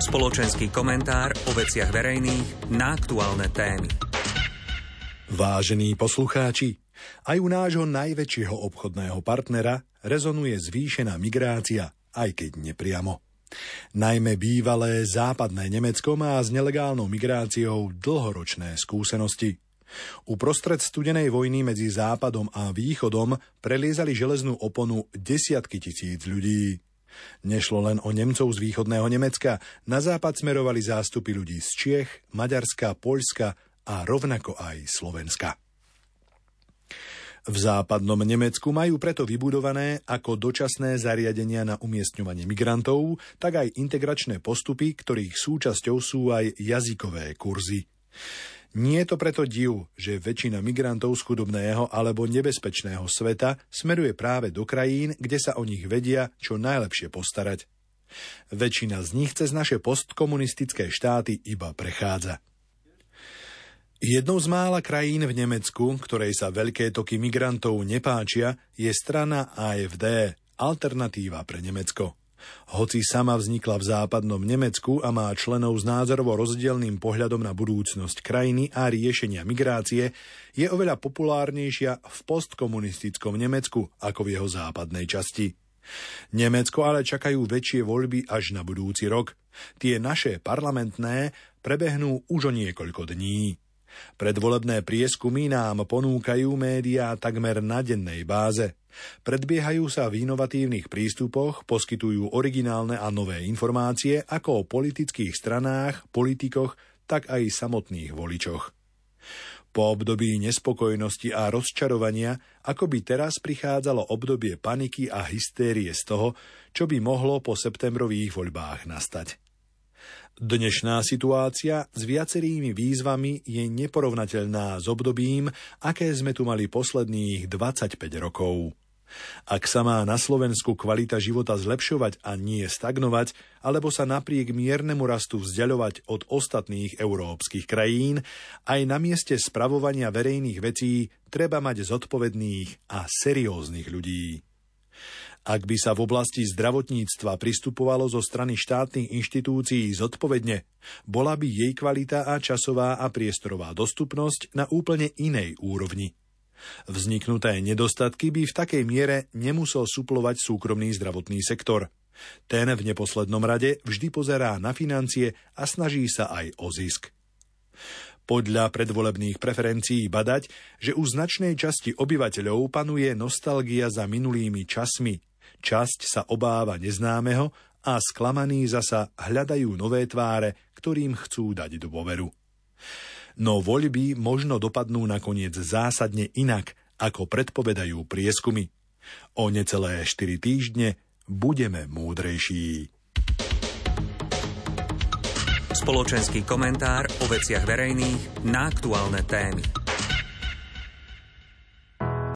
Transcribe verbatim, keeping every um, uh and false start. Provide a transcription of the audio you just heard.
Spoločenský komentár o veciach verejných na aktuálne témy. Vážení poslucháči, aj u nášho najväčšieho obchodného partnera rezonuje zvýšená migrácia, aj keď nepriamo. Najmä bývalé západné Nemecko má s nelegálnou migráciou dlhoročné skúsenosti. Uprostred studenej vojny medzi Západom a Východom preliezali železnú oponu desiatky tisíc ľudí. Nešlo len o Nemcov z východného Nemecka, na západ smerovali zástupy ľudí z Čiech, Maďarska, Poľska a rovnako aj Slovenska. V západnom Nemecku majú preto vybudované ako dočasné zariadenia na umiestňovanie migrantov, tak aj integračné postupy, ktorých súčasťou sú aj jazykové kurzy. Nie je to preto div, že väčšina migrantov z chudobného alebo nebezpečného sveta smeruje práve do krajín, kde sa o nich vedia čo najlepšie postarať. Väčšina z nich cez naše postkomunistické štáty iba prechádza. Jednou z mála krajín v Nemecku, ktorej sa veľké toky migrantov nepáčia, je strana á ef dé, Alternatíva pre Nemecko. Hoci sama vznikla v západnom Nemecku a má členov s názorovo rozdielnym pohľadom na budúcnosť krajiny a riešenia migrácie, je oveľa populárnejšia v postkomunistickom Nemecku ako v jeho západnej časti. Nemecko ale čakajú väčšie voľby až na budúci rok. Tie naše parlamentné prebehnú už o niekoľko dní. Predvolebné prieskumy nám ponúkajú médiá takmer na dennej báze. Predbiehajú sa v inovatívnych prístupoch, poskytujú originálne a nové informácie ako o politických stranách, politikoch, tak aj samotných voličoch. Po období nespokojnosti a rozčarovania, ako by teraz prichádzalo obdobie paniky a hystérie z toho, čo by mohlo po septembrových voľbách nastať. Dnešná situácia s viacerými výzvami je neporovnateľná s obdobím, aké sme tu mali posledných dvadsaťpäť rokov. Ak sa má na Slovensku kvalita života zlepšovať a nie stagnovať, alebo sa napriek miernemu rastu vzdiaľovať od ostatných európskych krajín, aj na mieste spravovania verejných vecí treba mať zodpovedných a serióznych ľudí. Ak by sa v oblasti zdravotníctva pristupovalo zo strany štátnych inštitúcií zodpovedne, bola by jej kvalita a časová a priestorová dostupnosť na úplne inej úrovni. Vzniknuté nedostatky by v takej miere nemusel suplovať súkromný zdravotný sektor. Ten v neposlednom rade vždy pozerá na financie a snaží sa aj o zisk. Podľa predvolebných preferencií badať, že u značnej časti obyvateľov panuje nostalgia za minulými časmi. Časť sa obáva neznámeho a sklamaní zasa hľadajú nové tváre, ktorým chcú dať dôveru. No voľby možno dopadnú nakoniec zásadne inak, ako predpovedajú prieskumy. O necelé štyri týždne budeme múdrejší. Spoločenský komentár o veciach verejných na aktuálne témy.